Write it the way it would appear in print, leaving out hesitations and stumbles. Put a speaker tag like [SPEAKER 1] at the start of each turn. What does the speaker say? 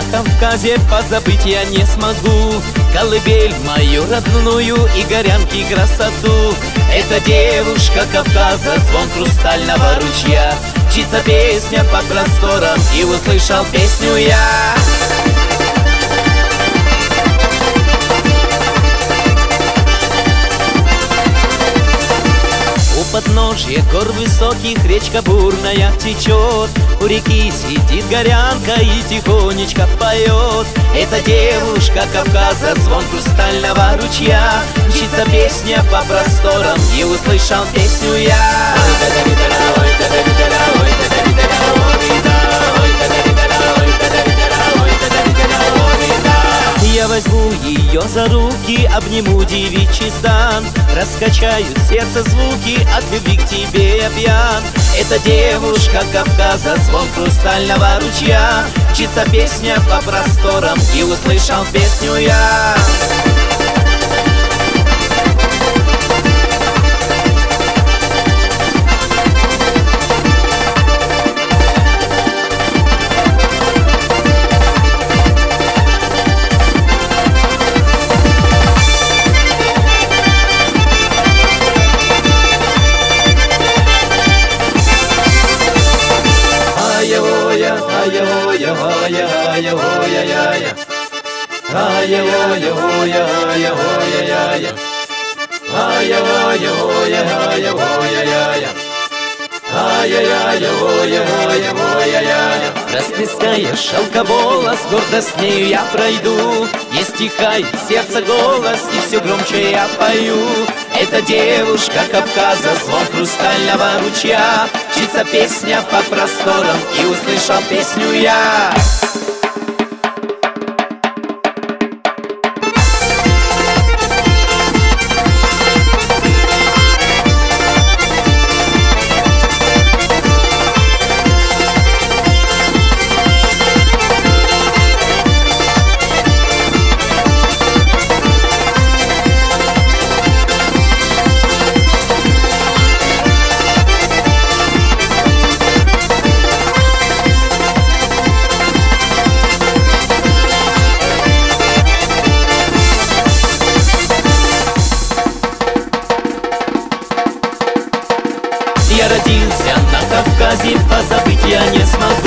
[SPEAKER 1] Кавказе позабыть я не смогу. Колыбель мою родную и горянки красоту. Это девушка Кавказа, звон хрустального ручья. Мчится песня по просторам, и услышал песню я. У подножья гор высоких речка бурная течет. У реки сидит горянка и тихонечко поет. Это девушка Кавказа, звон хрустального ручья. Мчится песня по просторам, и услышал песню я. Я возьму ее за руки, обниму девичий стан. Раскачают сердце звуки, от любви к тебе я пьян. Это девушка Кавказа, звон хрустального ручья. Мчится песня по просторам, и услышал песню я. Расплеская шелковолос, гордо с нею я пройду. Не стихает сердце голос, и все громче я пою. Это девушка Кавказа, звон хрустального ручья. Мчится песня по просторам, и услышал песню я. Я родился на Кавказе, позабыть я не смогу.